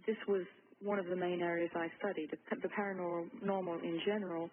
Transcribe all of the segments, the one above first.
this was one of the main areas I studied, the paranormal in general.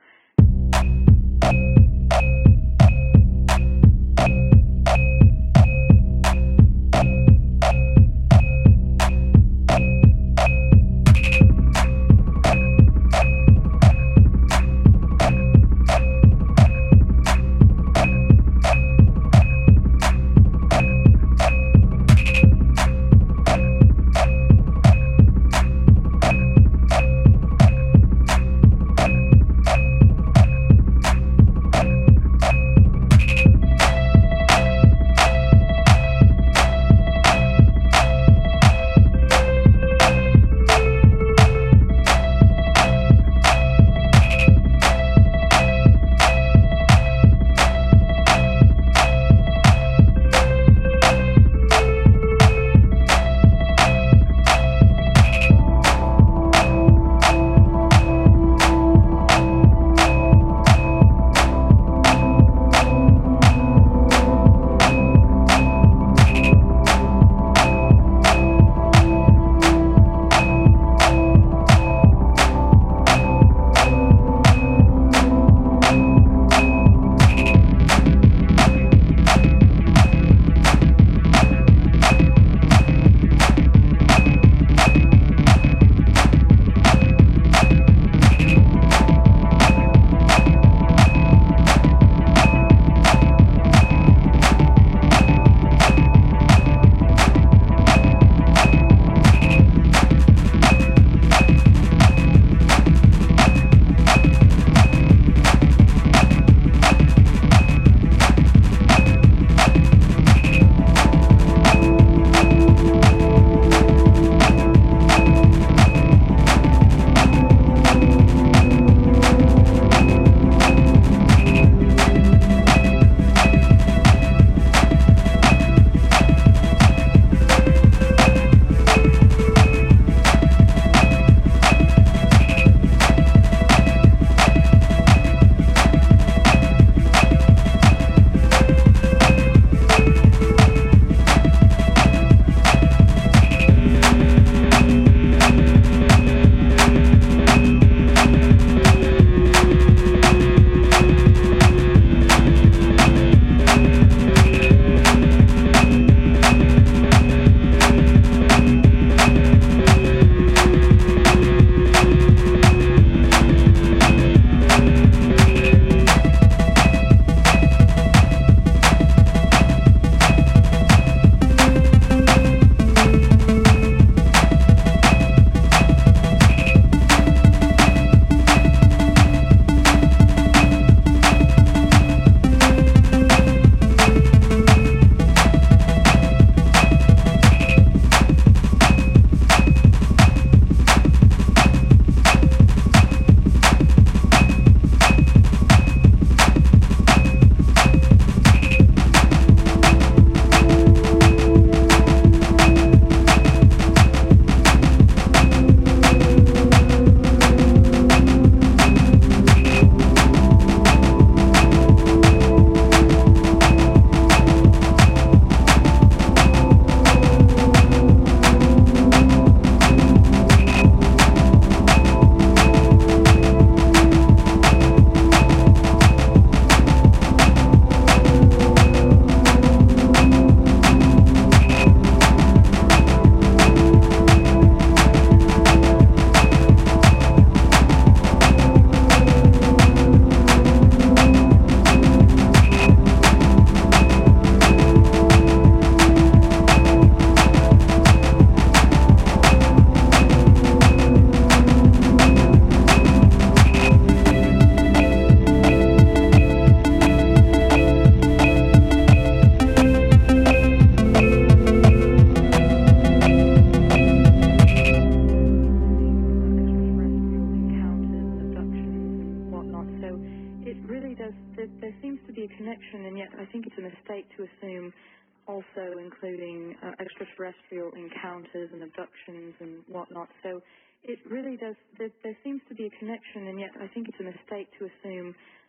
There seems to be a connection, and yet I think it's a mistake to assume also including extraterrestrial encounters and abductions and whatnot. So it really does, there seems to be a connection, and yet I think it's a mistake to assume